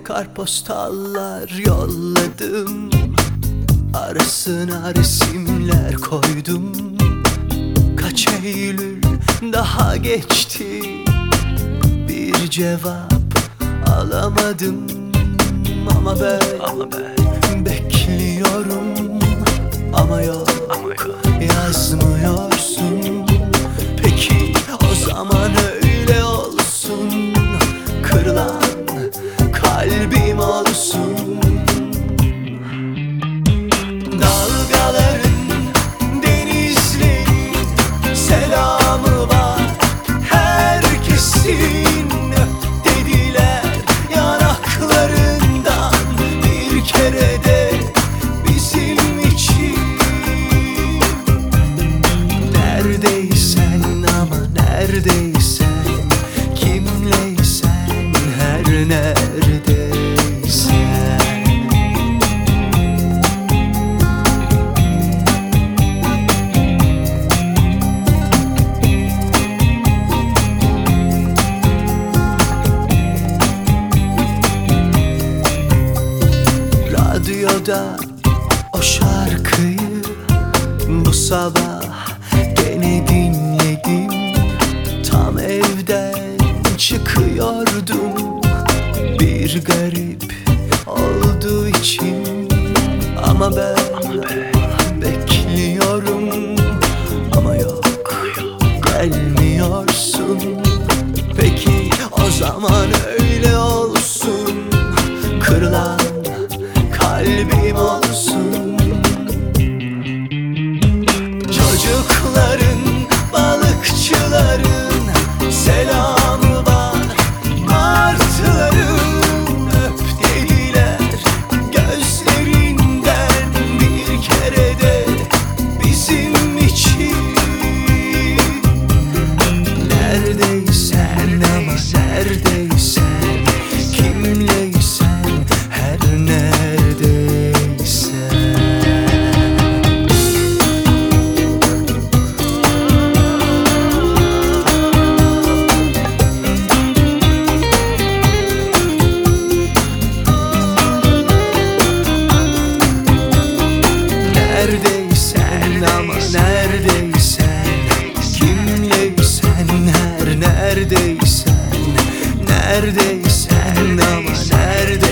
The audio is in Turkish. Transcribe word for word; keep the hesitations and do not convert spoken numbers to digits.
kartpostallar yolladım, arasına resimler koydum. Kaç Eylül daha geçti, bir cevap alamadım. Ama ben, ama ben bekliyorum, ama yok, ama yok. Yazmıyorsun. Peki o zaman öyle olsun, kırılan kalbim olsun. Dalgaların, denizlerin selamı var herkesin. Dediler yanaklarından bir kere de bizim için. Neredeysen, ama neredeysen, kimleysen, her neredeysen. Radyoda o şarkıyı bu sabah gene dinledim. Tam evden çıkıyordum, bir garip olduğu için. Ama ben, ama ben bekliyorum, ama yok, gelmiyorsun. Peki o zaman öyle olsun, kırılan kalbim olsun. Çocukların, balıkçıların selamı var martıların. Öp dediler gözlerinden bir kere de bizim için. Neredeysen, ama neredeysen, kimleysen, her neredeysen. Neredeysen, ama neredeysen, kimleysen, her neredeysen. Neredeysen, ama neredeysen.